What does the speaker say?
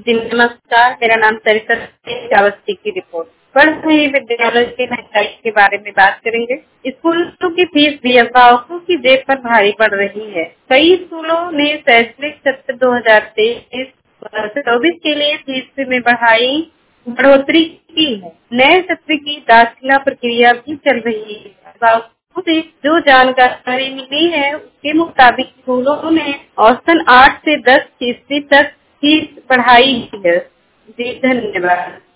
जी नमस्कार, मेरा नाम सरिता अवस्थी की रिपोर्ट। बढ़ रही विद्यालय की महंगाई के बारे में बात करेंगे। स्कूलों की फीस भी अभिभावकों की जेब पर भारी पड़ रही है। कई स्कूलों ने शैक्षणिक सत्र 2023-24 के लिए फीस में बढ़ोतरी की है। नए सत्र की दाखिला प्रक्रिया भी चल रही है। अभिभावकों से जो जानकारी मिली है उसके मुताबिक स्कूलों ने औसतन 8 से 10% तक फीस बढ़ाई है। जी धन्यवाद।